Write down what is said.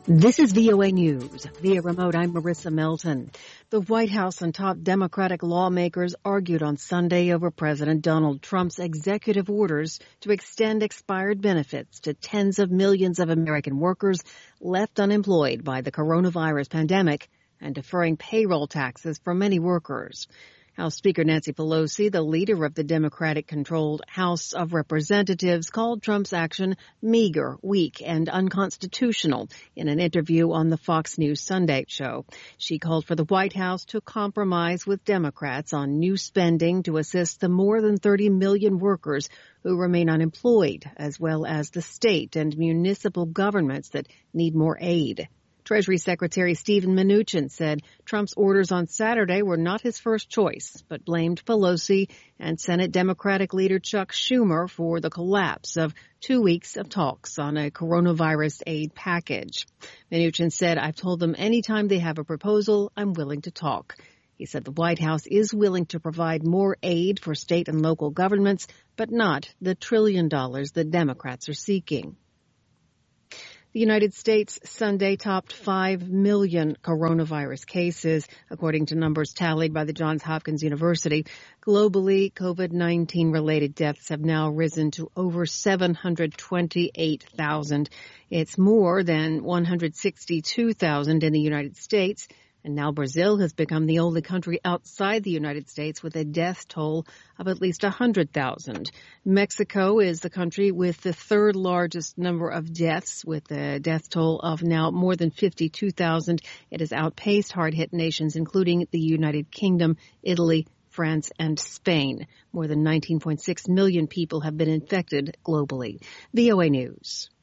This is VOA News. Via remote, I'm Marissa Melton. The White House and top Democratic lawmakers argued on Sunday over President Donald Trump's executive orders to extend expired benefits to tens of millions of American workers left unemployed by the coronavirus pandemic and deferring payroll taxes for many workers. House Speaker Nancy Pelosi, the leader of the Democratic-controlled House of Representatives, called Trump's action meager, weak, and unconstitutional in an interview on the Fox News Sunday show. She called for the White House to compromise with Democrats on new spending to assist the more than 30 million workers who remain unemployed, as well as the state and municipal governments that need more aid. Treasury Secretary Steven Mnuchin said Trump's orders on Saturday were not his first choice, but blamed Pelosi and Senate Democratic leader Chuck Schumer for the collapse of 2 weeks of talks on a coronavirus aid package. Mnuchin said, "I've told them anytime they have a proposal, I'm willing to talk." He said the White House is willing to provide more aid for state and local governments, but not the $1 trillion that Democrats are seeking. The United States Sunday topped 5 million coronavirus cases, according to numbers tallied by the Johns Hopkins University. Globally, COVID-19 related deaths have now risen to over 728,000. It's more than 162,000 in the United States. And now Brazil has become the only country outside the United States with a death toll of at least 100,000. Mexico is the country with the third largest number of deaths, with a death toll of now more than 52,000. It has outpaced hard-hit nations, including the United Kingdom, Italy, France, and Spain. More than 19.6 million people have been infected globally. VOA News.